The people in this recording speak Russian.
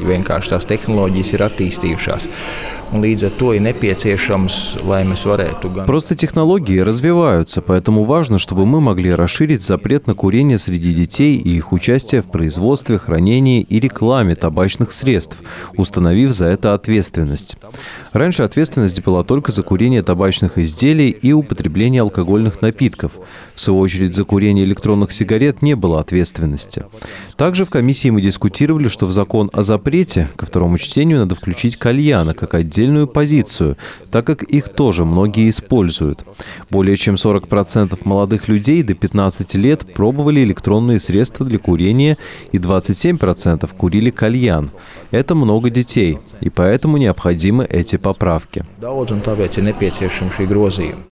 vienkārši tās tehnoloģijas ir attīstījušās. Un līdz ar to ir nepieciešams, lai mēs varētu gan... Просто технологии развиваются, поэтому важно, чтобы мы могли расширить запрет на курение среди детей и их участие в производстве, хранении и рекламе табачных средств, установив за это ответственность. Раньше ответственность была только за курение табачных изделий и употребление алкогольных напитков. В свою очередь, за курение электронных сигарет не было ответственности. Также в комиссии мы дискутировали, что в закон о запрете ко второму чтению надо включить кальяны как отдельную позицию, так как их тоже многие используют. Более чем 40% молодых людей до 15 лет пробовали электронные средства для курения, и 27% курили кальян. Это много детей, и поэтому необходимы эти поправки.